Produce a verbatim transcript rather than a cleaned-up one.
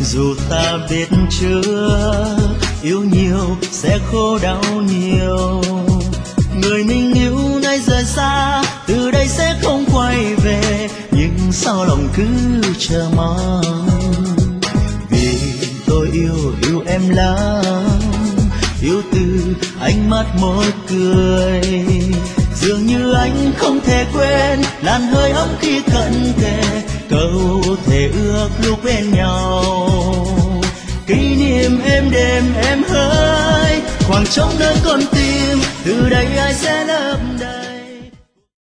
dù ta biết chưa yêu nhiều sẽ khổ đau nhiều. Người mình yêu nay rời xa, từ đây sẽ không quay về, nhưng sao lòng cứ chờ mong. Vì tôi yêu yêu em lắm, yêu từ ánh mắt môi cười, dường như anh không thể quên làn hơi ấm khi cận kề, câu thề ước lúc bên nhau. Kỷ niệm êm đềm em hỡi, khoảng trống nơi con tim, từ đây ai sẽ lấp đầy.